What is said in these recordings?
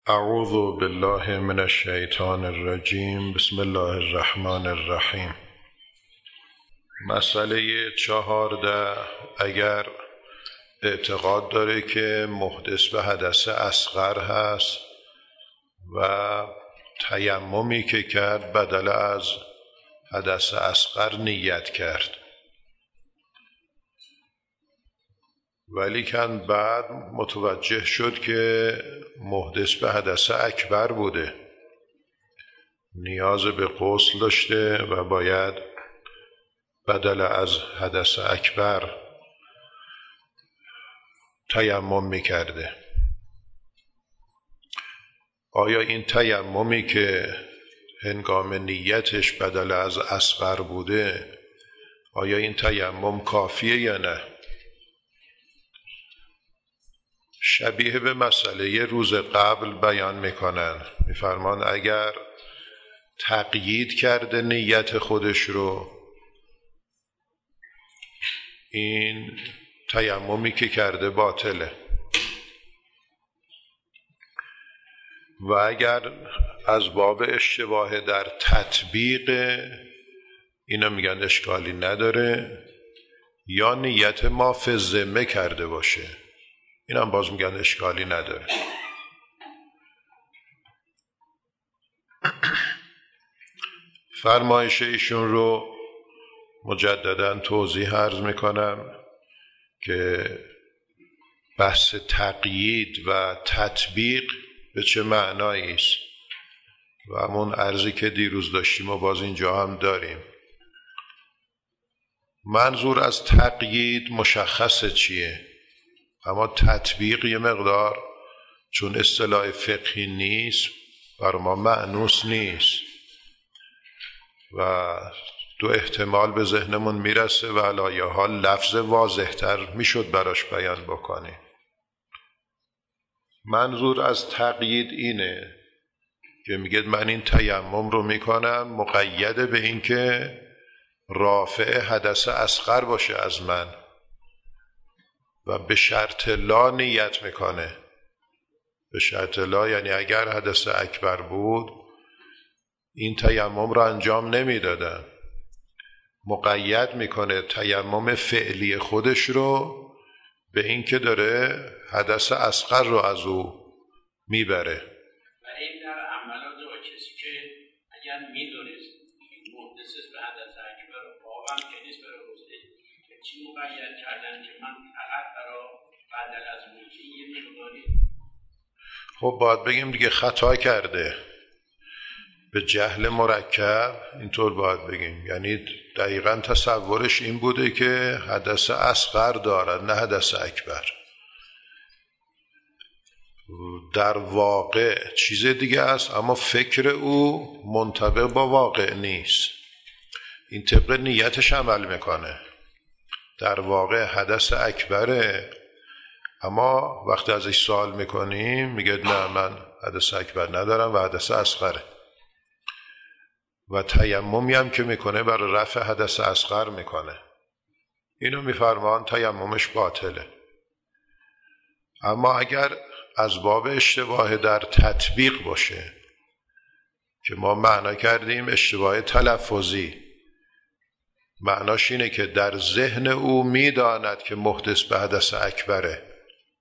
اعوذ بالله من الشیطان الرجیم. بسم الله الرحمن الرحیم. مسئله 14. اگر اعتقاد داره که محدث به حدث اصغر هست و تیممی که کرد بدل از حدث اصغر نیت کرد، ولیکن بعد متوجه شد که محدث به حدث اکبر بوده، نیاز به غسل داشته و باید بدل از حدث اکبر تیمم میکرده. آیا این تیممی که هنگام نیتش بدل از اصغر بوده، آیا این تیمم کافیه یا نه؟ شبیه به مسئله روز قبل بیان میکنن، میفرمان اگر تقیید کرده نیت خودش رو، این تیممی که کرده باطله، و اگر از باب اشتباه در تطبیق، اینا میگن اشکالی نداره، یا نیت ما فی الذمه کرده باشه، این هم باز میگن اشکالی نداره. فرمایش ایشون رو مجددا توضیح عرض میکنم که بحث تقیید و تطبیق به چه معنایی است، و همون عرضی که دیروز داشتیم و باز اینجا هم داریم. منظور از تقیید مشخصه چیه، اما تطبیق یه مقدار چون اصطلاح فقهی نیست بر ما مأنوس نیست و دو احتمال به ذهنمون میرسه و علی حال لفظ واضح‌تر میشد براش بیان بکنی. منظور از تقیید اینه که میگه من این تیمم رو میکنم مقید به این که رافع حدث اصغر باشه از من، و به شرط لا نیت میکنه. به شرط لا یعنی اگر حدث اکبر بود این تیمم رو انجام نمیدادم. مقید میکنه تیمم فعلی خودش رو به این که داره حدث اصغر رو از او میبره. و این در عملات با کسی که اگر میدونست محدث به حدث اکبر و واقعا که نیست برای روزه، چی مقید کردن که من فقط برای بدل از موجی یه مقداری. خب باید بگیم دیگه خطا کرده، به جهل مرکب اینطور باید بگیم، یعنی دقیقاً تصورش این بوده که حدث اصغر دارد نه حدث اکبر. در واقع چیز دیگه است، اما فکر او منطبق با واقع نیست، این طبق نیتش عمل میکنه. در واقع حدث اکبره، اما وقتی ازش سوال میکنیم میگه نه من حدث اکبر ندارم و حدث اصغره، و تیممی هم که میکنه برای رفع حدث اصغر میکنه. اینو میفرمان تیممش باطله. اما اگر از باب اشتباه در تطبیق باشه که ما معنا کردیم اشتباه تلفظی، معناش اینه که در ذهن او میداند که محدث به حدث اکبره،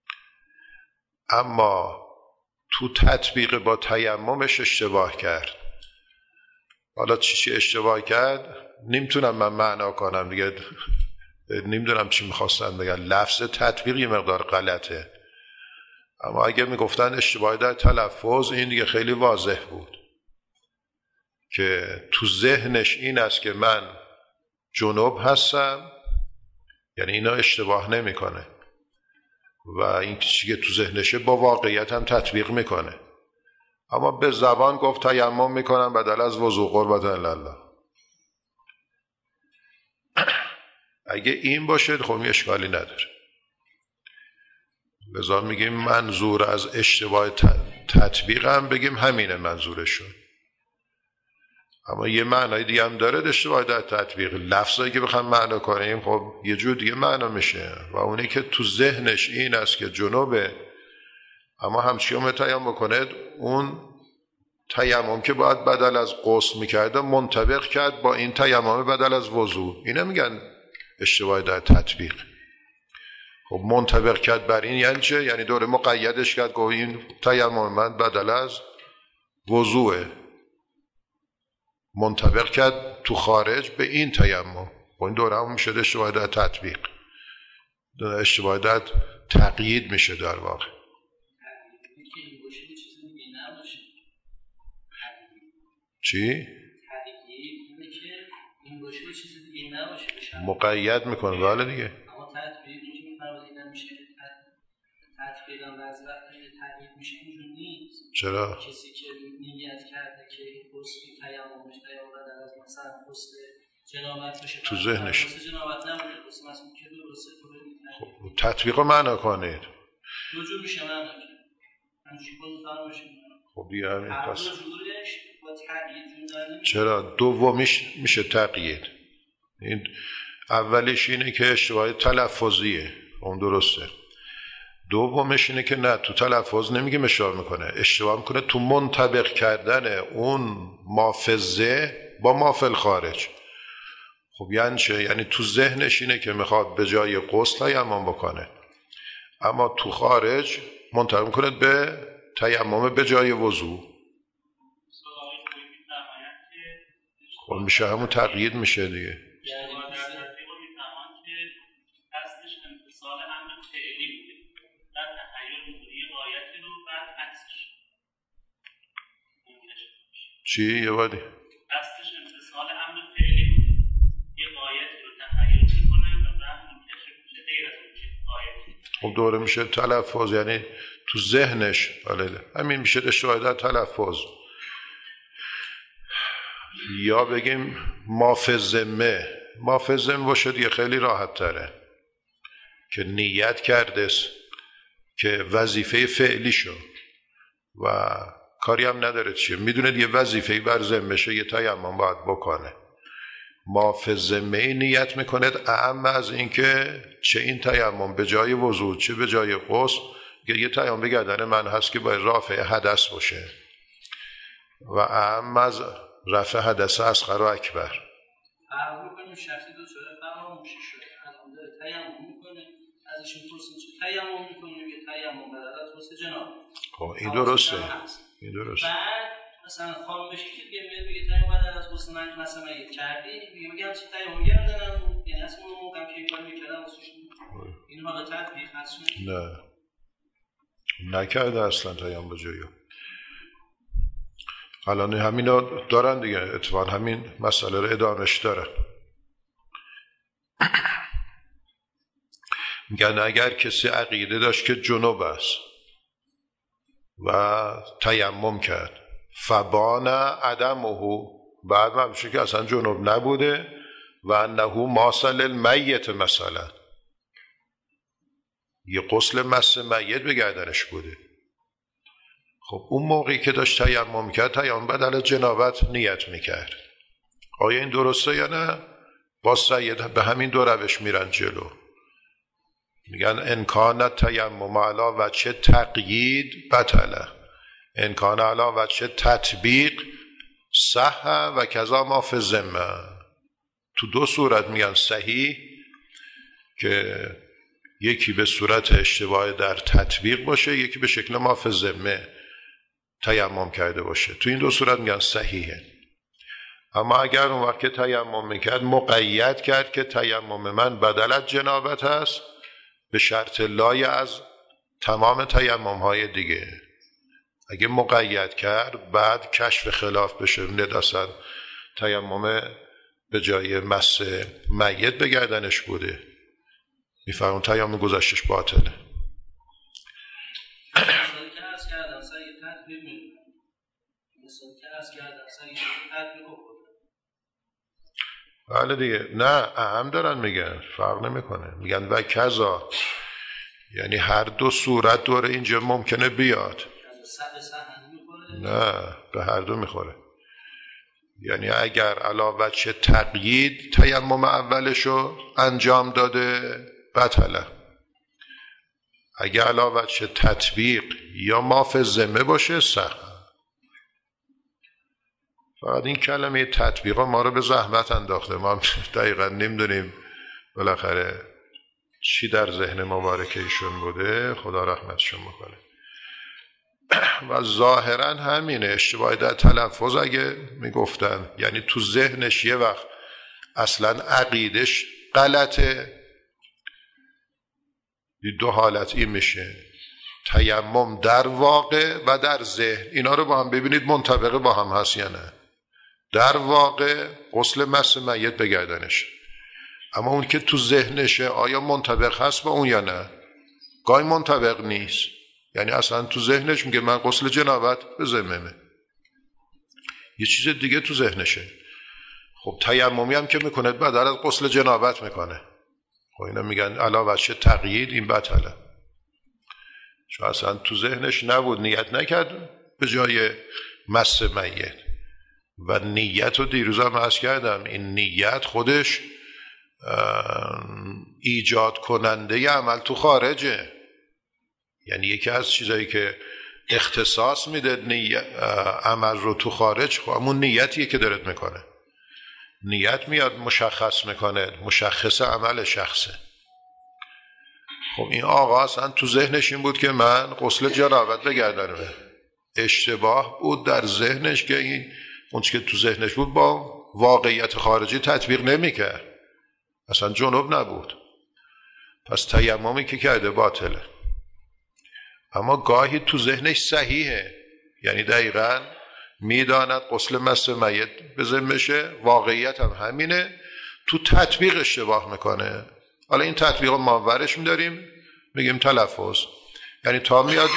اما تو تطبیق با تیممش اشتباه کرد. حالا چی اشتباه کرد نمیتونم من معنا کنم دیگه، نمیدونم چی میخواستن بگن، لفظ تطبیق یه مقدار غلطه، اما اگه میگفتن اشتباه در تلفظ این دیگه خیلی واضح بود که تو ذهنش این است که من جنوب هستم، یعنی اینا اشتباه نمیکنه و این چیزی که تو ذهنشه با واقعیت هم تطبیق میکنه، اما به زبان گفت تیمم میکنم بدل از وضو قربت الله. اگه این باشه خب اشکالی نداره. لذا میگیم منظور از اشتباه تطبیق هم بگیم همینه منظورشون، اما یه معنای دیگه هم داره اشتباه در تطبیق. لفظایی که بخوام معنا کنیم خب یه جور دیگه معنا میشه، و اونی که تو ذهنش این است که جنوبه، اما همچین تیمم کنه اون تیمم که باید بدل از غسل میکرده منطبق کرد با این تیمم بدل از وضو. اینه میگن اشتباه در تطبیق. خب منطبق کرد بر این یعنی چه؟ یعنی دوره مقیدش کرد گفت این تیمم من بدل از وضوه، منطبق کرد تو خارج به این تیمم. و این دوره هم میشه اشتباه در تطبیق، اشتباه در تقیید میشه در واقع. چی؟ مقید میکنه بله دیگه. اما تطبیق که میفرمایید میشه که تطبیق هم بعضی وقتا تغییر میشه اینجور نیست. چرا؟ کسی که نیت کرده که غسل تیممش بدل از مثلا غسل جنابت بشه تو ذهنش غسل جنابت نبوده، غسل مثلا که درسته خب تطبیق معنا کنید. دو جور میشه معنا کرد. همین خودتون باشه. خب دیگه همین پس جورش با تغییر جور چرا دومیش میشه تقیید. این اولیش اینه که اشتباه تلفظیه، اون درسته. دومش اینه که نه تو تلفظ نمیگه اشتباه میکنه، اشتباه میکنه تو منطبق کردن اون مافزه با مافل خارج. خب یعنی چه؟ یعنی تو ذهنش اینه که میخواد به جای غسل تیمم بکنه، اما تو خارج منطبق میکنه به تیمم به جای وضو. خب میشه همون تقیید میشه دیگه. چی؟ یه بادی دستش امتصال امر فعلی بوده، یه قایتی رو تخیل میکنه و بعد منتشر میشه غیر از اون چیز قایتی. خب دوره میشه تلفظ، یعنی تو ذهنش همین میشه اشتباه در تلفظ. یا بگیم مافزمه باشه دیگه خیلی راحت تره که نیت کرده که وظیفه فعلی شو و کاری هم نداره چیه، میدونه دیگه وظیفه‌ای بر ذمه‌شه یه تیمم باید بکنه. مافزمه نیت میکنه اعم از این که چه این تیمم به جای وضو چه به جای غسل یه تیمم به گردن من هست که باید رافع حدث باشه و اعم از رفع حدث اصغر و اکبر. فرض میکنیم شخصی دو شده فراموشی شده الان داره تیمم میکنه، ازشون پرسیم چه تیمم میکنیم؟ یه تیمم بدل از غسل جنابت. خب این درسته. این درسته. بعد مثلا خانم بشه که دیگه میاد میگه تیمم بدل از غسل من مثلا مگه کردی؟ میگم چه تیمم گردنم، یعنی اصلا اون موقعم که این کار میکردم واسه این حالا تطبیق هست؟ نه نکرده اصلا تیمم به جایی. الان همینا دارن دیگه، اتفاقا همین مسئله رو ادامهش دارن. میگن اگر کسی عقیده داشت که جنوب است و تیمم کرد فبان عدمه، بعد من میشه که اصلا جنوب نبوده و انه ماسل المیت، مثلا یه غسل مس میت به گردنش بوده. خب اون موقعی که داشت تیمم کرد تیمم بدل جنابت نیت میکرد. آیا این درسته یا نه؟ با سید به همین دو روش میرن جلو. میگن انکان تیمم علی وجه تقیید بطله، انکان علی وجه تطبیق صح و کذا ما فی الذمه. تو دو صورت میگن صحیح که یکی به صورت اشتباه در تطبیق باشه، یکی به شکل ما فی الذمه تیمم کرده باشه. تو این دو صورت میگن صحیحه. اما اگر اون وقت که تیمم میکرد مقید کرد که تیمم من بدل جنابت هست به شرط لای از تمام تیمم های دیگه، اگه مقید کرد بعد کشف خلاف بشه نداستن تیمم به جای مس میت به گردنش بوده، میفرمون تیمم گذشتش باطله. بله دیگه، نه اهم دارن میگن فرق نمیکنه، میگن و کذا، یعنی هر دو صورت دوره اینجا ممکنه بیاد. نه به هر دو میخوره. یعنی اگر علاوه چه تقیید تیمم اولشو انجام داده بطله، اگه علاوه چه تطبیق یا ما فی الذمه باشه سخت. فقط این کلمه تطبیق ما رو به زحمت انداخته. ما دقیقا نمیدونیم بالاخره چی در ذهن مبارک ایشون بوده، خدا رحمتشون بکنه. و ظاهرا همینه، اشتباهی در تلفظ اگه میگفتن یعنی تو ذهنش یه وقت اصلا عقیدش غلطه. دو حالت این میشه، تیمم در واقع و در ذهن. اینا رو با هم ببینید منطبقه با هم هست یا نه. در واقع غسل مس میت به گردنش، اما اون که تو ذهنشه آیا منطبق هست با اون یا نه؟ گاهی منطبق نیست، یعنی اصلا تو ذهنش میگه من غسل جنابت به ذممه، یه چیز دیگه تو ذهنشه. خب تیممی هم که میکنه بدل از غسل جنابت میکنه، خب اینا میگن علاوه چه تقیید، این بطله. چون اصلا تو ذهنش نبود، نیت نکرد به جای مس میت. و نیت رو دیروز هم عرض کردم، این نیت خودش ایجاد کننده عمل تو خارجه. یعنی یکی از چیزایی که اختصاص میده عمل رو تو خارج، خب همون نیتیه که دارت میکنه. نیت میاد مشخص میکنه، مشخص عمل شخصه. خب این آقا اصلا تو ذهنش این بود که من غسل جنابت بگردنمه. اشتباه بود در ذهنش که این اون چی که تو ذهنش بود با واقعیت خارجی تطبیق نمیکرد، اصلا جنوب نبود. پس تیممی که کرده باطله. اما گاهی تو ذهنش صحیحه، یعنی دقیقاً میداند غسل مس میت به ذمشه، واقعیت هم همینه، تو تطبیق اشتباه میکنه. حالا این تطبیق ما ورش میداریم میگیم تلفظ، یعنی تا میاد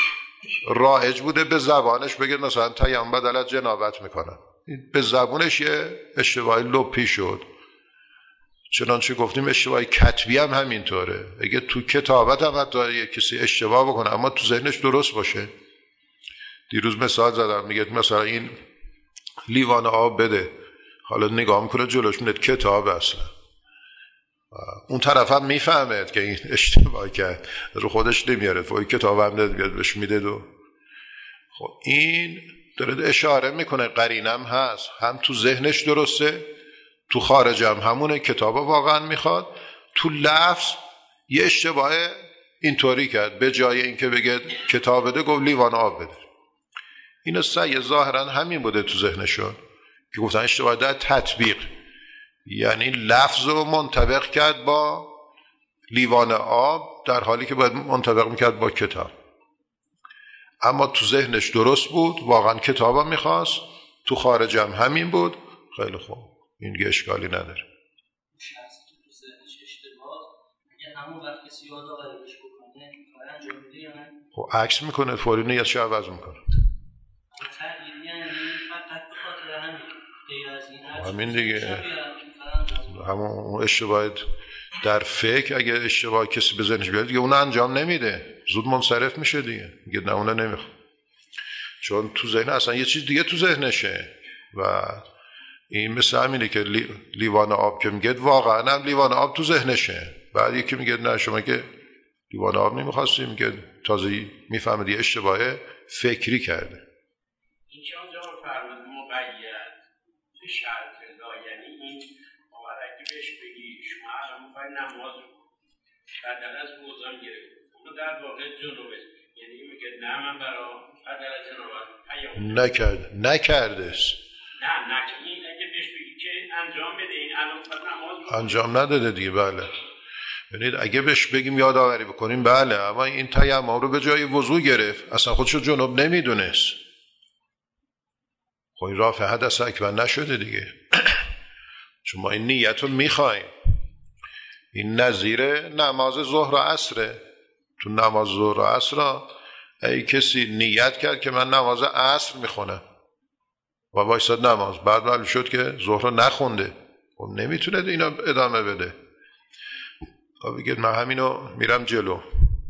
رایج بوده به زبانش بگه مثلا تیمم بدل از جنابت میکنم، به زبانش یه اشتباهی لپی شد. چنانچه گفتیم اشتباهی کتبی هم همینطوره، اگه تو کتابت هم حتی یه کسی اشتباه بکنه اما تو ذهنش درست باشه. دیروز مثال زدم، میگه مثلا این لیوان آب بده، حالا نگاه میکنه جلوش میده کتاب اصلا، اون طرف هم میفهمه که این اشتباه کرد، رو خودش نمیاره، فوری کتاب هم داد بهش میده. خب این داره اشاره میکنه قرینم هست، هم تو ذهنش درسته، تو خارج هم همونه، کتاب واقعا میخواد. تو لفظ یه اشتباه اینطوری کرد، به جای اینکه بگه کتاب بده گفت لیوان آب بده. این سعی ظاهرا همین بوده تو ذهنشون که گفتن اشتباه در تطبیق، یعنی لفظ رو منطبق کرد با لیوان آب در حالی که باید منطبق میکرد با کتاب. اما تو ذهنش درست بود، واقعا کتاب هم میخواست، تو خارج هم همین بود. خیلی خوب، این دیگه اشکالی نداره. شخصی که تو ذهنش اشتباه، اگه همون وقت کسی یادآوری بهش بکنه کار انجام میده یا نه؟ خب عکس میکنه، فوری نیتش عوض میکنه. تغییر یعنی فقط به خاطر همین دیگه، همون اشتباه در فکر اگه اشتباه کسی به ذهنش بیاد دیگه اون انجام نمیده، زود منصرف میشه دیگه، میگه نه اون نمیخوام، چون تو ذهن اصلا یه چیز دیگه تو ذهنشه. و این مثل همینه که لیوان آب که میگه واقعا هم لیوان آب تو ذهنشه، بعد یکی میگه نه شما که لیوان آب نمیخواستی، میگه تازه میفهمه دیگه اشتباه فکری کرده. این که آنجا فرمود مقید به شرط لا، یعنی این آورکی بهش بگی شما الان میخوای نماز رو بدل از روزان گرفت، اونو در واقع جنوبه، یعنی میگه نه من برای بدل از جنوبت نکردش. نه این اگه بهش بگی که انجام بده این الان فرد نماز رو انجام نداده دیگه. بله، یعنی اگه بهش بگیم یادآوری بکنیم بله، اما این تیمم رو به جای وضو گرفت، اصلا خودشو جنوب نمیدونست. خب این رافع حدث اکبر نشده دیگه. چون ما این نیت رو میخوایم. این نظیر نماز ظهر و عصره. تو نماز ظهر و عصر ای کسی نیت کرد که من نماز عصر میخونم و وایساد نماز، بعد معلوم شد که ظهر رو نخونده، خب نمیتونه اینا ادامه بده. خب بگید من همینو میرم جلو،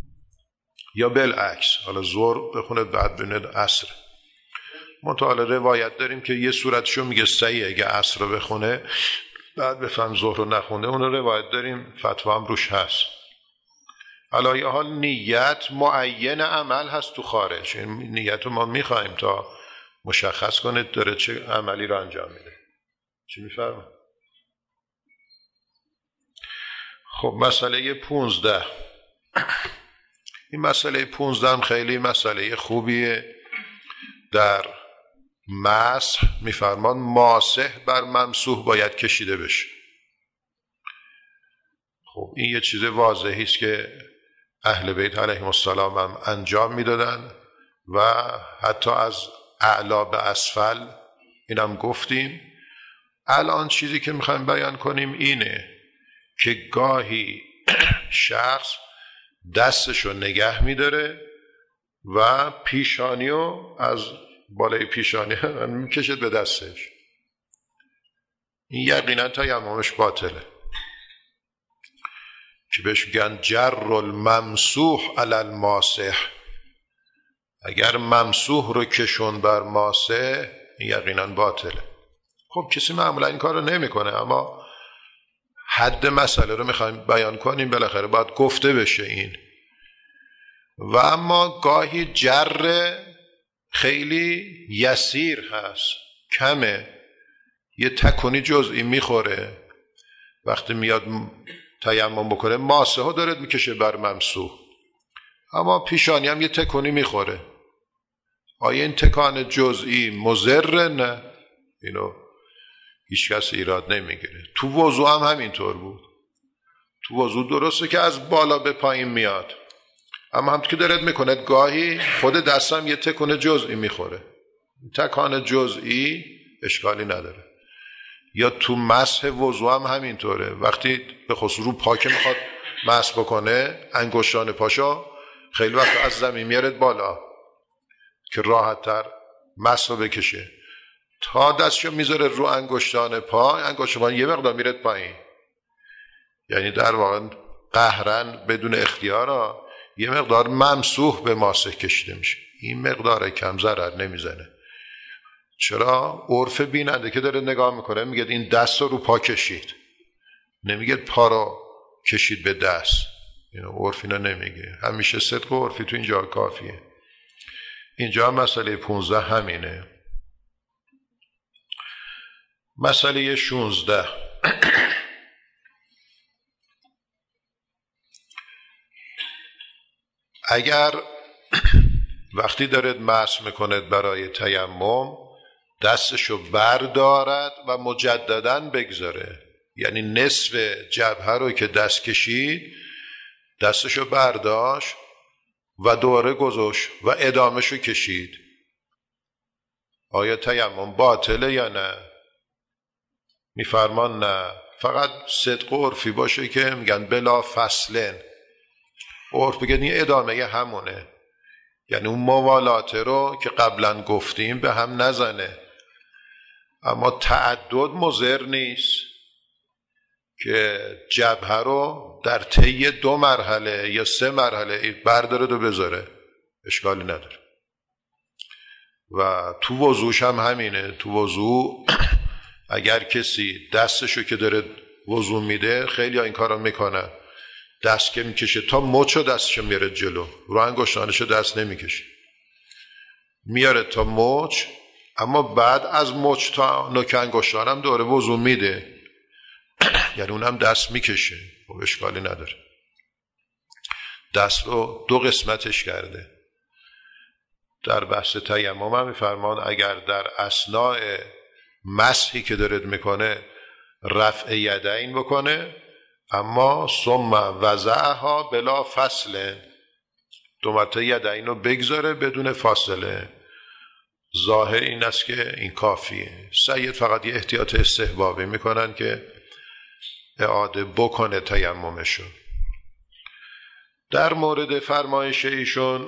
یا بالعکس حالا ظهر بخونه بعد ببینید عصر. متعال روایت داریم که یه صورتشو میگه صحیح اگه عصر رو بخونه بعد بفهم ظهر رو نخونده، اون روایت داریم، فتوا هم روش هست. علایه حال نیت معین عمل هست تو خارج. این نیت رو ما میخوایم تا مشخص کنه داره چه عملی رو انجام میده. چی میفرمه؟ خب مسئله 15. این مسئله 15 هم خیلی مسئله خوبیه. در مسح میفرمان ماسح بر ممسوح باید کشیده بشه. خب این یه چیز واضحی است که اهل بیت علیهم السلام هم انجام میدادن و حتی از اعلا به اسفل اینم گفتیم. الان چیزی که میخوایم بیان کنیم اینه که گاهی شخص دستشو نگه میداره و پیشانیو از بالای پیشانی میکشد به دستش. این یقینا تیممش باطله که بهش میگن جر الممسوح علی الماسح. اگر ممسوح رو کشون بر ماسح یقینا باطله. خب کسی معمولا این کار رو نمیکنه، اما حد مسئله رو میخوایم بیان کنیم، بالاخره باید گفته بشه این. و اما گاهی جر خیلی یسیر هست، کمه، یه تکونی جزئی میخوره، وقتی میاد تیمم بکنه ماسه ها دارد میکشه بر ممسوح، اما پیشانی هم یه تکونی میخوره. آیا این تکان جزئی مضر؟ نه، اینو هیچ کس ایراد نمیگیره. تو وضو هم همینطور بود. تو وضو درسته که از بالا به پایین میاد، اما هم که دارد میکنه گاهی خود دستم یه تکون جزئی میخوره. تکان جزئی اشکالی نداره. یا تو مسح وضو هم همینطوره. وقتی به خصوص رو پاکه میخواد مسح بکنه، انگشتان پاشو خیلی وقت از زمین میارد بالا که راحت تر مسح رو بکشه. تا دستشو میذاره رو انگشتان پا، انگشتان یه مقدار میرد پایین. یعنی در واقع قهرن بدون اختیار یه مقدار ممسوح به ماسح کشیده میشه. این مقدار کم ضرر نمیزنه. چرا؟ عرف بیننده که داره نگاه میکنه میگه این دست رو پا کشید، نمیگه پا رو کشید به دست. اینو عرف اینا نمیگه. همیشه صدق و عرفی تو اینجا کافیه. اینجا هم مسئله 15 همینه. مسئله 16 اگر وقتی دارد مسح میکند برای تیمم دستشو بردارد و مجدداً بگذاره، یعنی نصف جبهه رو که دست کشید دستشو برداشت و دوباره گذاشت و ادامهشو کشید، آیا تیمم باطله یا نه؟ میفرمان نه، فقط صدق و عرفی باشه که میگن بلا فصلن. عرف بگن این ادامه همونه، یعنی اون موالاته رو که قبلا گفتیم به هم نزنه. اما تعدد مضر نیست که جبهه رو در طی 2 مرحله یا 3 مرحله برداره و بذاره، اشکالی نداره. و تو وضوش هم همینه. تو وضو اگر کسی دستشو که داره وضو میده، خیلی ها این کارو میکنن، دست که میکشه تا مچو دستشو میاره جلو، رو انگشتانشو دست نمیکشه، میاره تا مچ، اما بعد از مچ تا نوک انگشتانم دوره وضو میده، یعنی اونم دست میکشه. و اشکالی نداره. دست رو 2 قسمتش کرده. در بحث تیمم هم میفرمان اگر در اثناء مسحی که دارد میکنه رفع یدین بکنه، اما ثم وضعها بلا فصل، 2 مرتبه یدین رو بگذاره بدون فاصله. ظاهر این است که این کافیه. سید فقط یه احتیاط استحبابی میکنن که اعاده بکنه تیممشون. در مورد فرمایش ایشون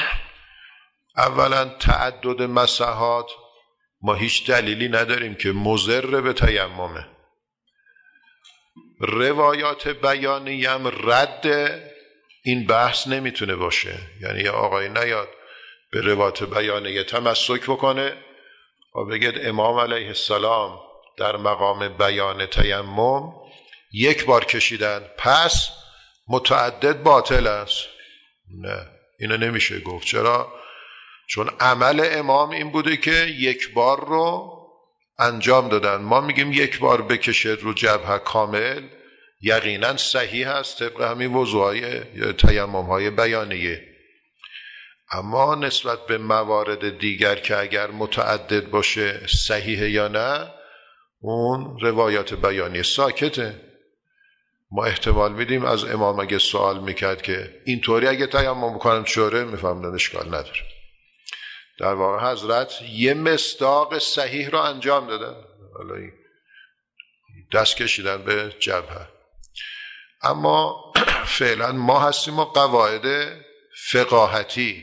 اولا تعدد مسحات ما هیچ دلیلی نداریم که مضر به تیممه. روایات بیانیه هم رد این بحث نمیتونه باشه. یعنی یه آقای نیاد به روایات بیانیه تمسک بکنه و بگید امام علیه السلام در مقام بیان تیمم 1 بار کشیدن، پس متعدد باطل است؟ نه، اینو نمیشه گفت. چرا؟ چون عمل امام این بوده که یک بار رو انجام دادن. ما میگیم یک بار بکشد رو جبهه کامل، یقینا صحیح است طبق همین وضوهای یا تیمم‌های بیانیه. اما نسبت به موارد دیگر که اگر متعدد باشه صحیحه یا نه، اون روایات بیانیه ساکته. ما احتمال میدیم از امام اگه سوال میکرد که اینطوری اگه تیمم بکنم چوره، میفهمدن اشکال نداره. در واقع حضرت یه مصداق صحیح رو انجام دادن، حالا دست کشیدن به جبهه. اما فعلا ما هستیم و قواعد فقاهتی.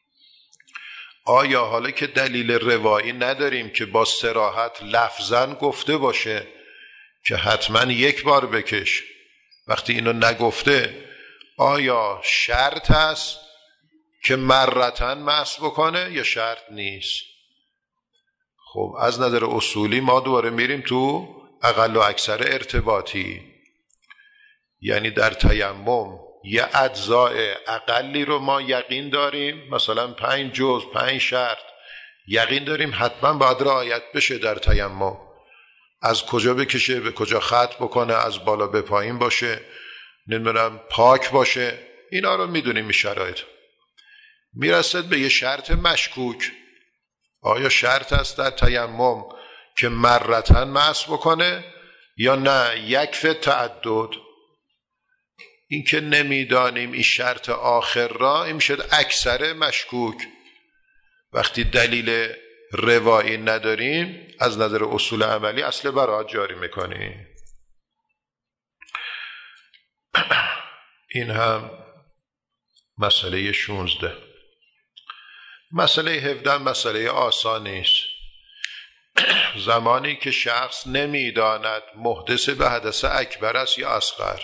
آیا حالا که دلیل روایی نداریم که با صراحت لفظاً گفته باشه که حتما یک بار بکش، وقتی اینو نگفته آیا شرط هست که مرتن مسح بکنه یا شرط نیست؟ خب از نظر اصولی ما دوباره میریم تو اقل و اکثر ارتباطی، یعنی در تیمم یه اجزاء اقلی رو ما یقین داریم، مثلا 5 جزء 5 شرط یقین داریم حتما باید رعایت بشه در تیمم. از کجا بکشه، به کجا خط بکنه، از بالا به پایین باشه، نمیدونم پاک باشه، اینا رو میدونیم این شرایط. میرسد به یه شرط مشکوک. آیا شرط است در تیمم که مرتن مسح بکنه یا نه یکفی تعدد؟ این که نمیدانیم این شرط آخر را، این میشد اکثر مشکوک. وقتی دلیل روایی نداریم از نظر اصول عملی اصل براءت جاری میکنیم. این هم مسئله 16. مسئله 17 مسئله آسانی است. زمانی که شخص نمیداند محدث به حدث اکبر است یا اصغر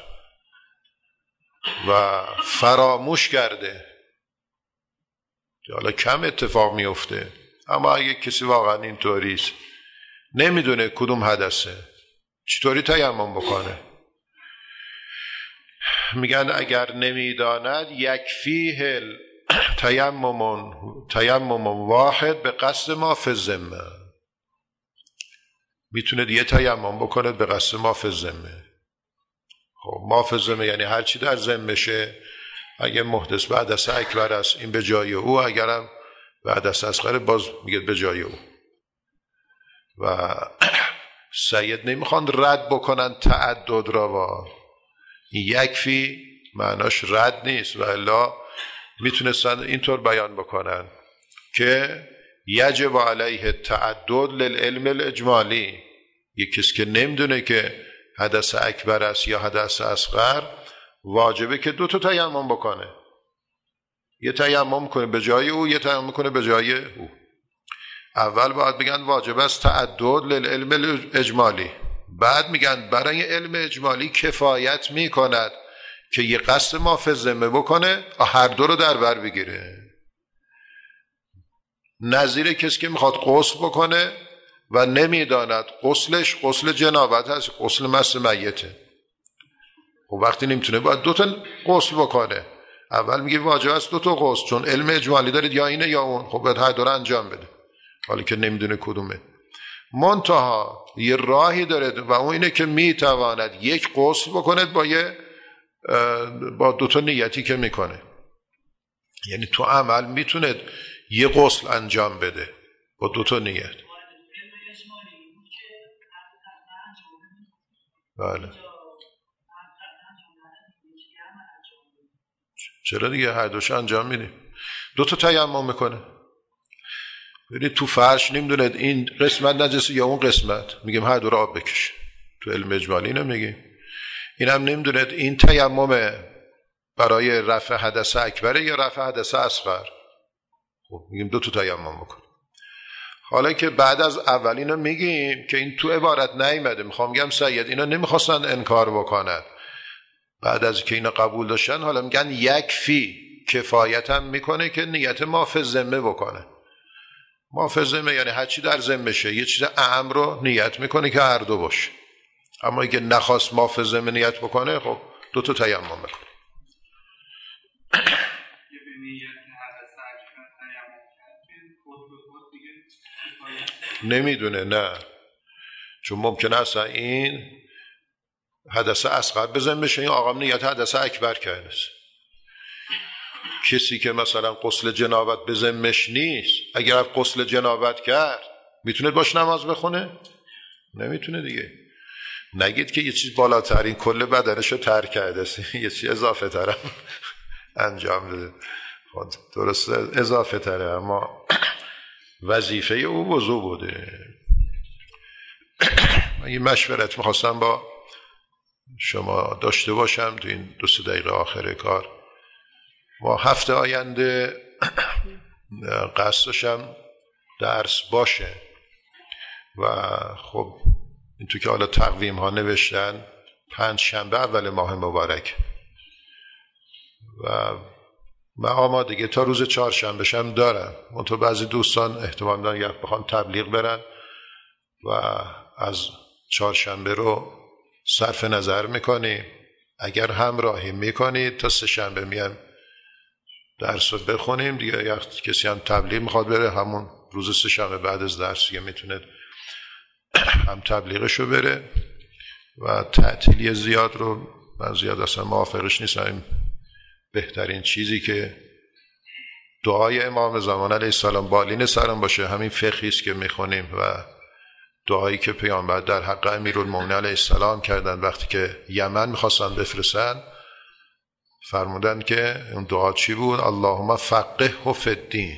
و فراموش کرده، حالا کم اتفاق میفته، اما اگه کسی واقعا اینطوری است نمیدونه کدوم حدثه، چطوری تیمم بکنه؟ میگن اگر نمیداند یکفیه تیمم واحد به قصد ما فی الذمه، میتونه یه تیمم بکنه به قصد ما فی الذمه. خب ما فی الذمه یعنی هر چی در ذمشه. اگه محدث به حدث اکبر است این به جای او، اگرم به حدث اصغر باز میگه به جای او. و سید نمیخوان رد بکنن تعدد را، این یکفی معناش رد نیست، و الا میتونستن اینطور بیان بکنن که یجب علیه تعدد للعلم الاجمالی. یک کسی که نمیدونه که حدث اکبر است یا حدث اصغر، واجبه که 2 تا تیمم بکنه، یه تیمم کنه به جای او، یه تیمم کنه به جای او. اول باید بگن واجب است تعدد للعلم الاجمالی، بعد میگن برای علم اجمالی کفایت میکند که یه قصد ما فی الذمه بکنه، هر دو رو در بر بگیره. نظیر کسی که میخواد غسل بکنه و نمیداند غسلش غسل جنابت هست، غسل مس میته، و وقتی نمیتونه باید 2 تا غسل بکنه. اول میگه واجب است 2 تا غسل، چون علم اجمالی دارید یا اینه یا اون، خب باید هر دو رو انجام بده، حالی که نمیدونه کدومه. منتها یه راهی داره و اون اینه که میتواند یک غسل بکنه با 2 تا نیتی که میکنه. یعنی تو عمل میتونه یه غسل انجام بده با 2 تا نیت. بله. چرا دیگه هر دوش انجام میدیم. 2 تا تیمم میکنه. ببینید تو فرش نمیدونه این قسمت نجسه یا اون قسمت، میگیم هر دو رو آب بکش. تو علم اجمالی نمیگیم. اینم نمیدونه این تیمم برای رفع حدث اکبر یا رفع حدث اصغر، خب میگیم 2 تا تیمم بکن. حالا که بعد از اولینو میگیم که این تو عبارت نیامده، میخوام بگم سید اینا نمیخواستن انکار بکنن، بعد از که اینا قبول داشتن حالا میگن یکفی، کفایت هم میکنه که نیت ما فی الذمه بکنه. ما فی الذمه یعنی هر چی در ذمه شه، یه چیز اهم رو نیت میکنه که هر دو باشه. اما اگه نخواست ما فی الذمه نیت بکنه، خب 2 تا تیمم بکنه. نمیدونه، نه، چون ممکنه اصلا این حدث اصغر به ذهن بشه، این آقا نیت حدث اکبر کرده. کسی که مثلا غسل جنابت به ذمش نیست، اگر غسل جنابت کرد میتونه باش نماز بخونه؟ نمیتونه دیگه. نگید که یه چیز بالاترین کل بدنشو ترک کرده، یه چیز اضافه ترم انجام داده. درسته اضافه تره، اما وظیفه او وضو بوده. من یه مشورت میخواستم با شما داشته باشم تو این 2-3 دقیقه آخر کار. ما هفته آینده قصد داشتم درس باشه و خب این تو که حالا تقویم ها نوشتن 5 شنبه اول ماه مبارک و من آمادگی تا روز 4 شنبه شم دارم. منتها بعضی دوستان احتمال دارن یا بخوان تبلیغ برن و از 4 شنبه رو صرف نظر میکنیم. اگر همراهی میکنید تا 3 شنبه میام درس رو بخونیم دیگه. یا کسی هم تبلیغ میخواد بره همون روز 3 شنبه بعد از درس دیگه میتونه هم تبلیغشو بره. و تعطیلی زیاد رو من زیاد اصلا موافقش نیستم. بهترین چیزی که دعای امام زمان علیه السلام بالین سرم باشه همین فقهی است که میخونیم و دعایی که پیامبر در حق امیرالمومنین علیه السلام کردن وقتی که یمن میخواستن بفرستن، فرمودن که اون دعا چی بود؟ اللهم فقهه فی الدین.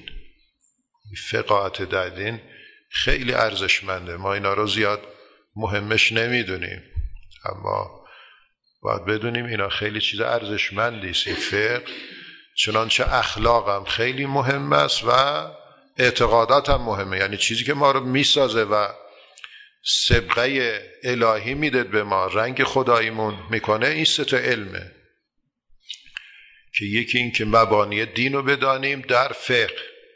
فقاهت در دین خیلی ارزشمنده. ما اینا رو زیاد مهمش نمیدونیم، اما باید بدونیم اینا خیلی چیز ارزشمندی است. فقه چنانچه اخلاق هم خیلی مهم است و اعتقادات هم مهمه، یعنی چیزی که ما رو میسازه و سبقه الهی میده به ما، رنگ خداییمون میکنه. این 3 علمه که یکی این که مبانی دین رو بدانیم در فقه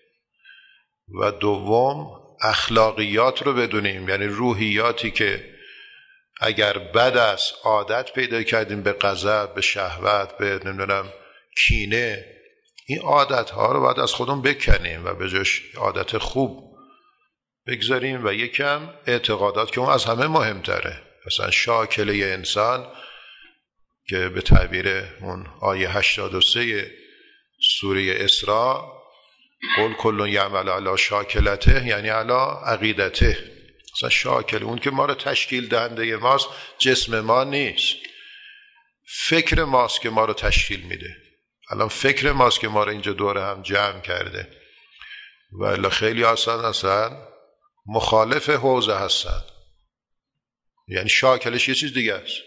و دوم اخلاقیات رو بدونیم، یعنی روحیاتی که اگر بد است عادت پیدا کردیم به غضب، به شهوت، به نمیدونم کینه، این عادت ها رو باید از خودمون بکنیم و به جاش عادت خوب بگذاریم و یکم اعتقادات که اون از همه مهمتره. مثلا شاکله انسان که به تعبیر اون آیه 83 سوره اسراء قل کل یعمل علی شاکلته، یعنی علی عقیدته. مثلا شاکل اون که ما رو تشکیل دهنده ماست، جسم ما نیست، فکر ماست که ما رو تشکیل میده. الان فکر ماست که ما رو اینجا دور هم جمع کرده و الا خیلی اصلا مخالف حوزه هستن، یعنی شاکلش یه چیز دیگه است.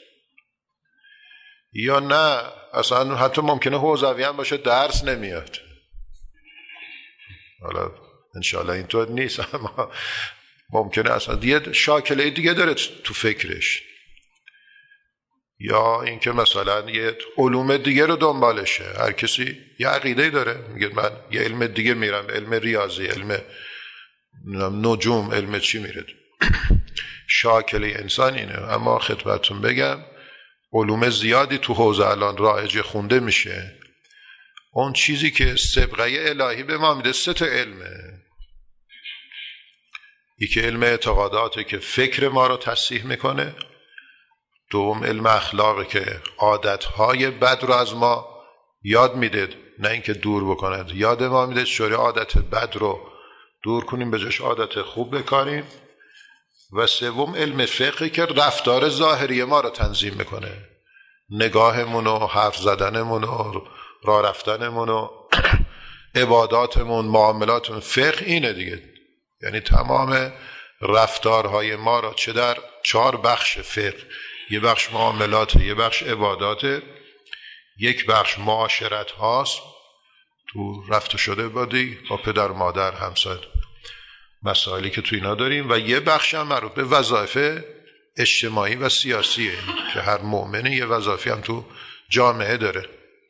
یا نه اصلا حتی ممکنه حوزوی هم باشه درس نمیاد. حالا انشاءالله اینطور نیست، اما ممکنه اصلا یه شاکله دیگه داره تو فکرش، یا اینکه مثلا یه علوم دیگه رو دنبالشه. هر کسی یه عقیده داره، میگه من یه علم دیگه میرم، علم ریاضی، علم نجوم، علم چی میره. شاکله انسان اینه. اما خدمتتون بگم علوم زیادی تو حوزه الان رایج خونده میشه. اون چیزی که سبقه الهی به ما میده 3 علمه. یکی علم اعتقاداته که فکر ما رو تصحیح میکنه، دوم علم اخلاقه که عادتهای بد رو از ما یاد میده، نه اینکه دور بکنه، یاد ما میده چطوری عادت بد رو دور کنیم به جاش عادت خوب بکاریم. و سوم علم فقهی که رفتار ظاهری ما رو تنظیم میکنه، نگاهمون و حرف زدنمون و راه رفتنمون و عباداتمون، معاملاتمون. فقه اینه دیگه، یعنی تمام رفتارهای ما را چه در 4 بخش فقه، یه بخش معاملات، یه بخش عبادات، یک بخش معاشرت هاست تو رفت شده بادی با پدر مادر همسر، مسائلی که تو اینا داریم، و یه بخش هم مربوط به وظایف اجتماعی و سیاسیه که هر مؤمن یه وظایفی هم تو جامعه داره.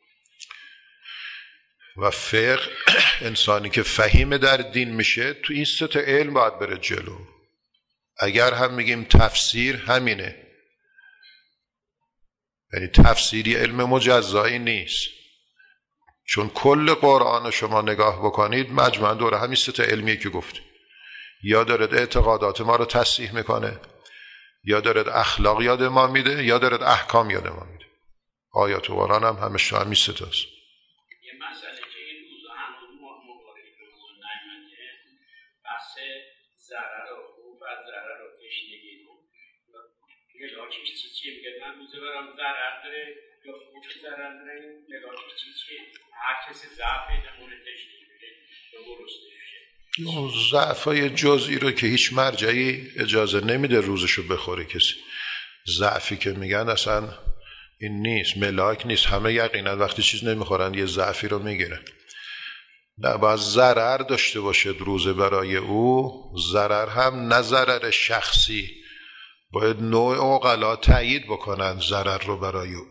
و فقه انسانی که فهیم در دین میشه تو این 3 علم باید بره جلو. اگر هم میگیم تفسیر همینه، یعنی تفسیری علم مجزایی نیست، چون کل قرآن شما نگاه بکنید مجموعاً دور همین 3 علمیه که گفتیم. یا دارد اعتقادات ما رو تصحیح میکنه، یا دارد اخلاق یاد ما میده، یا دارد احکام یاد ما میده. آیات و قرآن هم همش همین سه تاست. یه مسئله که این روزا هنوز مبارک به وجود نیامده، بحث ضرر و خوف از ضرر و تشنگی رو ملاکش چیه؟ میگه من روزه برام ضرر داره یا خوف ضرر داره، ملاکش چیه؟ هر کسی ضعف پیدا مورد تشنگی بده یا گرسنه میشه. اون ضعفای جزئی رو که هیچ مرجعی اجازه نمیده روزشو بخوره کسی. ضعفی که میگن اصلا این نیست، ملاک نیست. همه یقینا وقتی چیز نمیخورن یه ضعفی رو میگیرن. نه، باید ضرر داشته باشه روزه برای او. ضرر هم نه ضرر شخصی، باید نوع عقلا تایید بکنن ضرر رو برای او.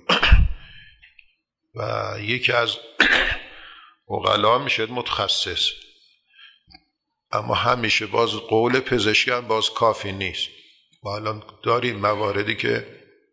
و یکی از عقلا میشه متخصص، اما همیشه باز قول پزشکی هم باز کافی نیست. ما الان داریم مواردی که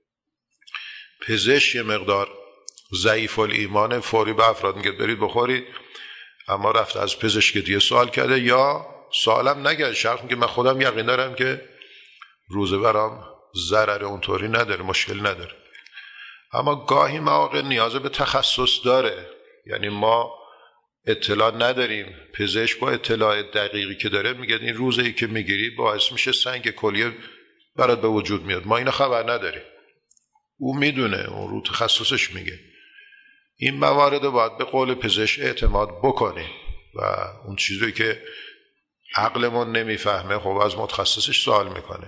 پزشک یه مقدار ضعیف الایمان فوری به افراد میگه برید بخورید، اما رفت از پزشک دیگه سوال کرده یا سوالم نگرد، شخص میگه من خودم یقین دارم که روزه برام ضرر اونطوری نداره، مشکل نداره. اما گاهی مواقع نیاز به تخصص داره، یعنی ما اطلاع نداریم، پزشک با اطلاع دقیقی که داره میگه این روزه‌ای که میگیری باعث میشه سنگ کلیه برات به وجود میاد، ما اینو خبر نداریم. او میدونه، اون رو تخصصش میگه. این موارد باید به قول پزشک اعتماد بکنیم و اون چیزی که عقلمون نمیفهمه خب از متخصصش سوال میکنه.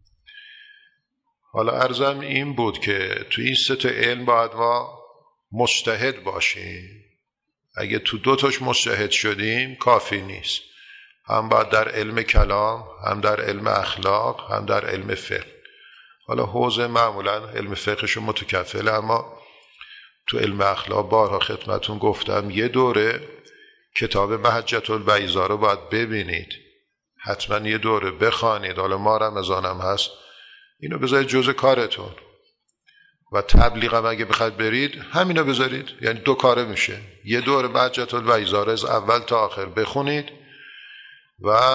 حالا عرضم این بود که تو این سه تا علم باید ما مجتهد باشیم. اگه تو دو تاش مجتهد شدیم کافی نیست، هم باید در علم کلام، هم در علم اخلاق، هم در علم فقه. حالا حوزه معمولا علم فقهشو متکفله، اما تو علم اخلاق بارها خدمتون گفتم یه دوره کتاب محجة البیضاء رو باید ببینید، حتما یه دوره بخوانید. حالا ما رمضانم هست، اینو بذارید جزء کارتون. و تبلیغ هم اگه بخواید برید همینو بذارید، یعنی دو کاره میشه. یه دوره محجة البیضاء رو از اول تا آخر بخونید و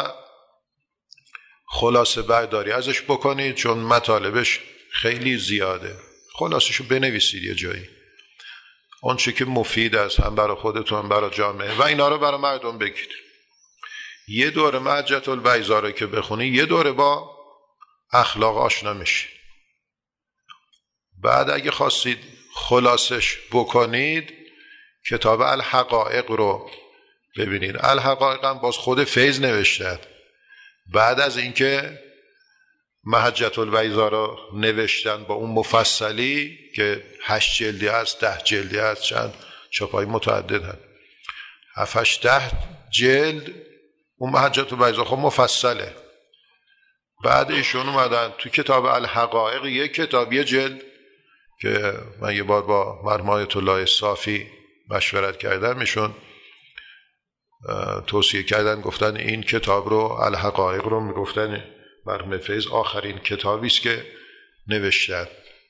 خلاصه برداری ازش بکنید، چون مطالبش خیلی زیاده. خلاصشو بنویسید یه جایی، اون چی که مفید است هم برای خودتون هم برای جامعه، و اینا رو برای مردم بگید. یه دوره محجة البیضاء رو که بخونید یه دوره با اخلاق آشنا میشید. بعد اگه خواستید خلاصش بکنید کتاب الحقائق رو ببینید. الحقائق هم باز خود فیض نوشتن. بعد از اینکه محجة البیضاء رو نوشتن با اون مفصلی که 8 جلدی هست، 10 جلدی هست، چند چاپای متعدد هست، 7-10 جلد اون محجة البیضاء خب مفصله. بعد ایشون اومدن تو کتاب الحقائق یک کتاب یه جلد که من یه بار با مرحوم آیت الله صافی مشورت کردم، ایشون توصیه کردن، گفتن این کتاب رو الحقائق رو میگفتن مرحوم فیض آخرین کتابی است که نوشتن.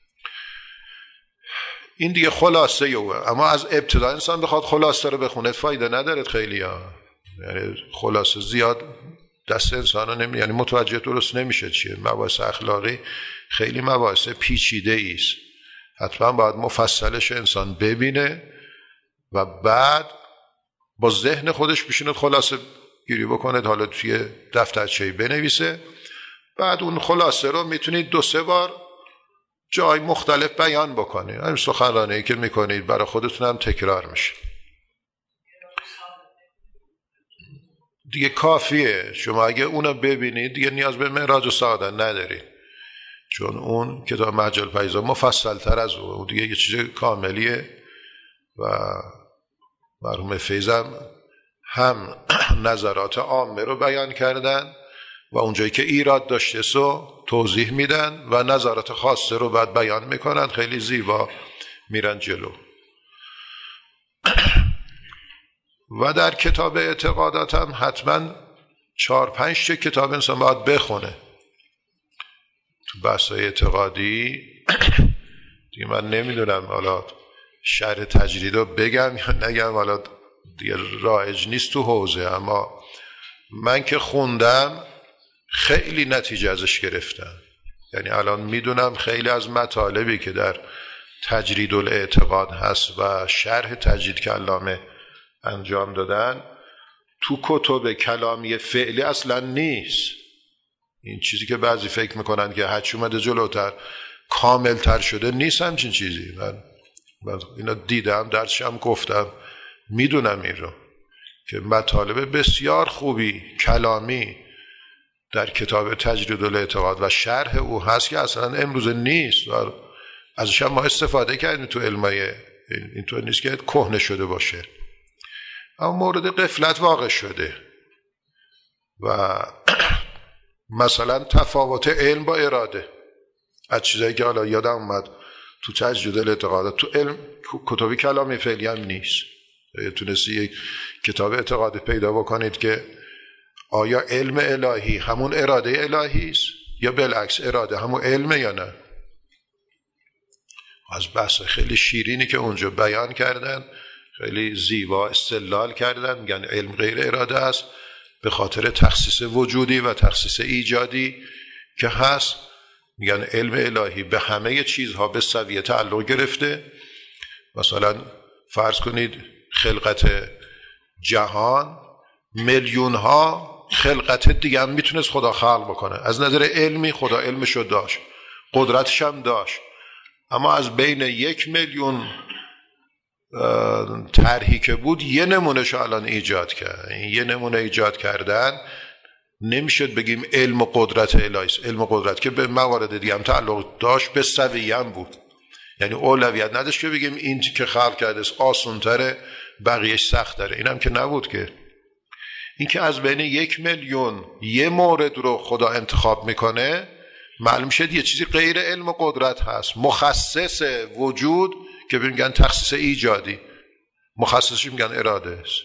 این دیگه خلاصه اوه. اما از ابتدا انسان بخواد خلاصه رو بخونه فایده نداره خیلی ها. یعنی خلاصه زیاد دست انسان رو یعنی متوجه درست نمیشه چیه. مباحث اخلاقی خیلی مباحث پیچیده ایست، حتما باید مفصلش انسان ببینه و بعد با ذهن خودش بشینه خلاصه گیری بکنه، حالا توی دفترچه‌ای بنویسه. بعد اون خلاصه رو میتونید 2-3 بار جای مختلف بیان بکنید. همین سخنرانی که میکنید برای خودتون هم تکرار میشه. دیگه کافیه. شما اگه اونو ببینید دیگه نیاز به معراج و سعادت ندارید، چون اون کتاب محجة البیضاء مفصل تر از اون دیگه یه چیز کاملیه. و مرحوم فیضم هم نظرات عامه رو بیان کردن و اونجایی که ایراد داشته سو توضیح میدن و نظرات خاصه رو بعد بیان میکنن، خیلی زیبا میرن جلو. و در کتاب اعتقادات هم حتما 4-5 کتاب انسان باید بخونه تو بحث‌های اعتقادی. دیگه من نمیدونم حالا شرح تجرید رو بگم یا نگم، حالا دیگه رایج نیست تو حوزه، اما من که خوندم خیلی نتیجه ازش گرفتم. یعنی الان میدونم خیلی از مطالبی که در تجرید الاعتقاد هست و شرح تجرید که علامه انجام دادن تو کتب کلامی فعلی اصلا نیست. این چیزی که بعضی فکر میکنن که هرچی اومده جلوتر کاملتر شده، نیست همچین چیزی. من اینا دیدم، درسشم گفتم، میدونم این رو که مطالب بسیار خوبی کلامی در کتاب تجرید الاعتقاد و شرح او هست که اصلا امروز نیست و ازش هم ما استفاده کردیم تو علمای. اینطور نیست که کهنه شده باشه، اما مورد غفلت واقع شده. و مثلا تفاوت علم با اراده، از چیزایی که حالا یادم اومد تو تجرید الاعتقاد، تو علم کتابی کلامی فعلی هم نیست. تونستی یک کتاب اعتقاد پیدا بکنید که آیا علم الهی همون اراده الهی است یا بالعکس اراده همون علمه یا نه؟ از بحث خیلی شیرینی که اونجا بیان کردن، خیلی زیبا استدلال کردن، میگن علم غیر اراده است به خاطر تخصیص وجودی و تخصیص ایجادی که هست. میگن علم الهی به همه چیزها به سویه تعلق گرفته. مثلا فرض کنید خلقت جهان، میلیون ها خلقت دیگه هم میتونست خدا خلق بکنه. از نظر علمی خدا علمشو داشت، قدرتش هم داشت، اما از بین 1 میلیون طرحی که بود یه نمونهشو الان ایجاد کرد. این یه نمونه ایجاد کردن نمیشد بگیم علم و قدرت الهی است. علم و قدرت که به موارد دیگه هم تعلق داشت به سویه هم بود، یعنی اولویت نداشت که بگیم این که خلق کرده است آسان‌تره بقیهش سخت داره. اینم که نبود که. این که از بین 1 میلیون یه مورد رو خدا انتخاب میکنه، معلوم شد یه چیزی غیر علم و قدرت هست، مخصص وجود که میگن تخصیص ایجادی، مخصصش میگن اراده است.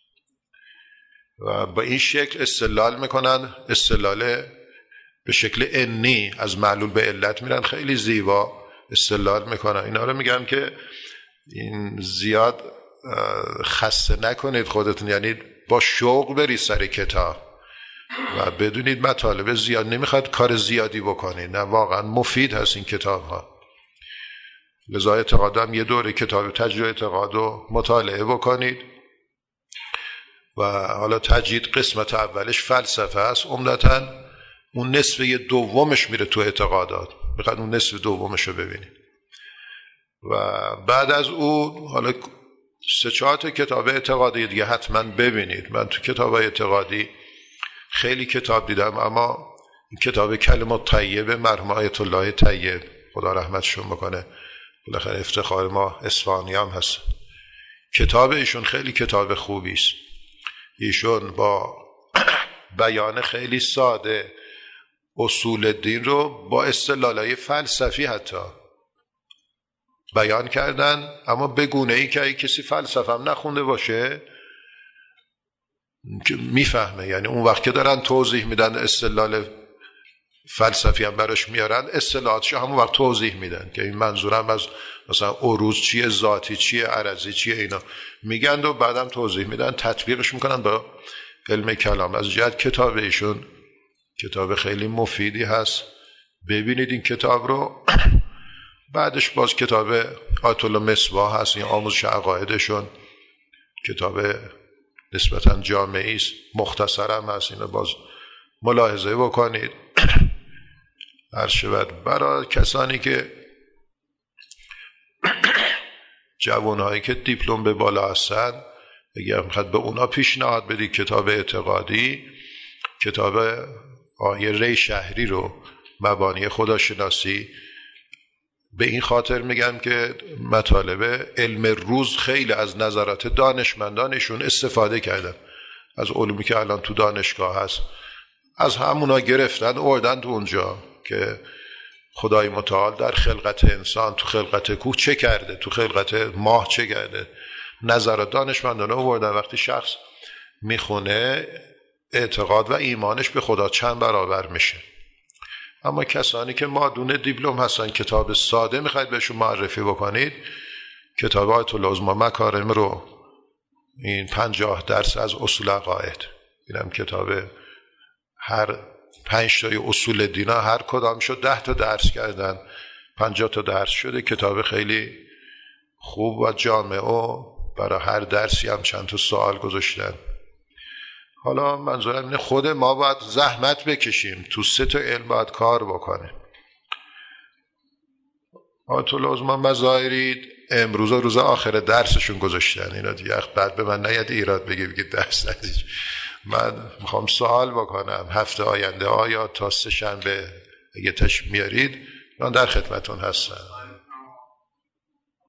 و با این شکل استدلال میکنن، استدلال به شکل انی از معلول به علت میرن، خیلی زیبا استدلال میکنن. اینا رو میگن که این زیاد خسته نکنید خودتون، یعنی با شوق برید سر کتاب و بدونید مطالب زیاد نمیخواد کار زیادی بکنید، نه واقعا مفید هست این کتاب ها. لذا اعتقادم یه دوره کتاب تجرید اعتقاد رو مطالعه بکنید. و حالا تجرید قسمت اولش فلسفه است، عمدتاً اون نصف دومش میره تو اعتقادات، میخواد اون نصف دومش رو ببینید. و بعد از اون حالا 3-4 کتاب اعتقادی دیگه حتما ببینید. من تو کتاب اعتقادی خیلی کتاب دیدم، اما این کتاب کلمات طیبه مرحوم آیت الله طیب خدا رحمتشون بکنه، بالاخره افتخار ما اصفهانی هم هست، کتاب ایشون خیلی کتاب خوبی است. ایشون با بیان خیلی ساده اصول دین رو با اصطلاحات فلسفی حتی بیان کردن، اما به گونه‌ای که اگه کسی فلسفه هم نخونده باشه که میفهمه. یعنی اون وقت که دارن توضیح میدن اصطلاح فلسفی هم براش میارن، اصطلاحاتش همون وقت توضیح میدن که این منظورم از مثلا عروض چیه، ذاتی چیه، عرضی چیه، اینا میگن و بعدم توضیح میدن، تطبیقش میکنن با علم کلام. از جهت کتاب ایشون کتاب خیلی مفیدی هست، ببینید این کتاب رو. بعدش باز کتاب آیت الله مصباح هست، این آموزش عقایدشون، کتاب نسبتاً جامعی است، مختصرم هست، اینو باز ملاحظه بکنید. عرشبت برای کسانی که جوانهایی که دیپلم به بالا هستن، اگر میخواد به اونا پیشنهاد بدید کتاب اعتقادی، کتاب آقای ری شهری رو، مبانی خداشناسی، به این خاطر میگم که مطالب علم روز خیلی از نظرات دانشمندانشون استفاده کردن، از علومی که الان تو دانشگاه هست از همونا گرفتن آوردن تو اونجا که خدای متعال در خلقت انسان، تو خلقت کوه چه کرده، تو خلقت ماه چه کرده، نظرات دانشمندانه آوردن. وقتی شخص میخونه اعتقاد و ایمانش به خدا چند برابر میشه. اما کسانی که مادون دیپلم هستن، کتاب ساده میخواید بهشون معرفی بکنید، کتاب آیت العظمی مکارم رو، این 50 درس از اصول عقاید، اینم کتاب هر 5 تای اصول دینا هر کدام شد 10 تا درس کردن، 50 تا درس شده. کتاب خیلی خوب و جامع و برای هر درسی هم چند تا سوال گذاشتن. حالا منظورم اینه خود ما باید زحمت بکشیم، تو 3 تا علم باید کار بکنه. آیت الله عظما مظاهری امروز روز آخر درسشون گذاشتن. اینا دیگه بعد به من نیاد ایراد بگید درس ندید. من میخوام سوال بکنم هفته آینده آیا تا 3 شنبه اگه تشریف میارید من در خدمتون هستم.